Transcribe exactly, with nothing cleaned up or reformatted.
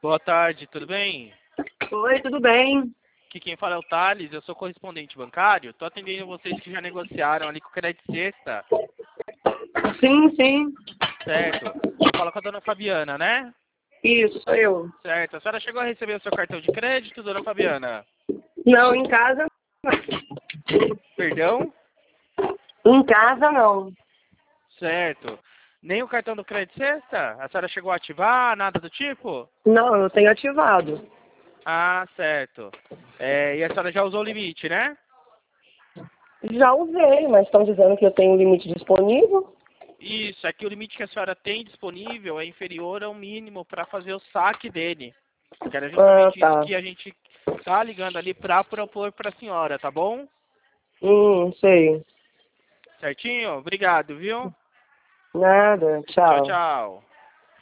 Boa tarde, tudo bem? Oi, tudo bem? Aqui quem fala é o Thales, eu sou correspondente bancário. Tô atendendo vocês que já negociaram ali com o Crédito Sexta. Sim, sim. Certo. Fala com a dona Fabiana, né? Isso, sou eu. Certo. A senhora chegou a receber o seu cartão de crédito, dona Fabiana? Não, em casa. Perdão? Em casa não. Certo. Nem o cartão do Crédito Sexta? A senhora chegou a ativar, nada do tipo? Não, eu tenho ativado. Ah, certo. É, e a senhora já usou o limite, né? Já usei, mas estão dizendo que eu tenho um limite disponível. Isso, é que o limite que a senhora tem disponível é inferior ao mínimo para fazer o saque dele. Que era Ah, justamente isso tá. que a gente tá ligando ali para propor para a senhora, tá bom? Hum, sei. Certinho? Obrigado, viu? Nada, Tchau, tchau. tchau.